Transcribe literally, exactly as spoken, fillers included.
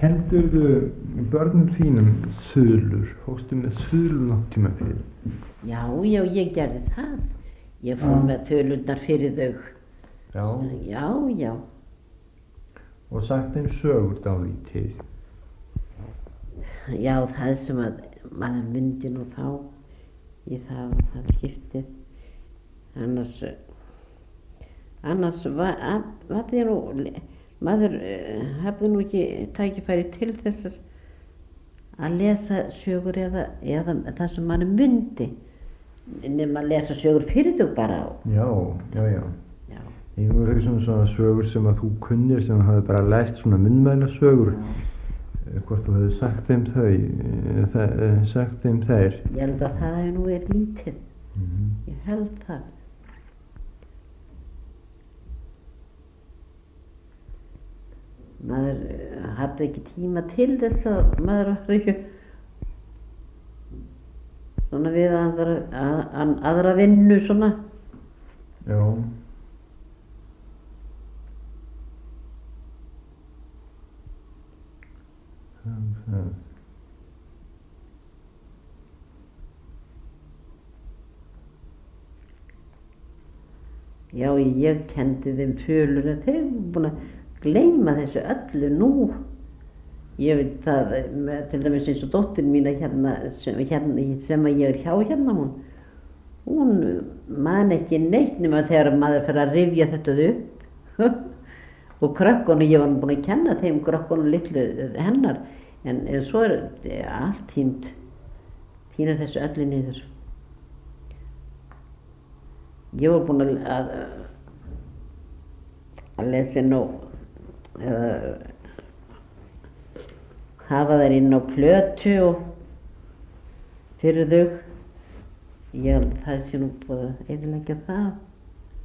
Kenndirðu börnum þínum þulur? Fórstu með þulur langt tíma fyrir? Já, já, ég gerði það. Ég fór Já. með þulurnar fyrir þau. Já. Já, já. Og sagt þeim sögur dálítið? Já, það sem að maður myndi nú þá í það og það skiptið. Annars, annars var, að, var því nú, maður uh, hafði nú ekki tækifæri til þess að að lesa sögur eða, eða það sem maður myndi. Nefn að lesa sögur fyrir þau bara á. Já, já, já. Já. Ég var ekki svona, svona sögur sem að þú kunnir, sem þú hafði bara lært svona munnmæla sögur. Hvort þú hefði sagt þeim þau, það, sagt þeim þeir. Ég held að það hefði nú verið lítið. Mm-hmm. Ég held það. Maður hafði ekki tíma til þess að maður var ekki svona við aðra, að, aðra vinnu svona. Já. Það. Já, ég kendi þeim þulur en þeir eru búin að gleyma þessu öllu nú. Ég veit það, með, til dæmis eins og dóttir mín hérna sem, hérna, sem að ég er hjá hérna, hún, hún man ekki neitt nema þegar maður fer að rifja þetta upp. Og krökkunum, ég var búin að kenna þeim krökkunum litlu hennar, en, en svo er allt týnt, týnir þessu öllu niður. Ég var búin að, að, að lesa inn á, eða hafa þær inn á plötu og fyrir þau. Ég held að það sé nú búið að eyðileggja það.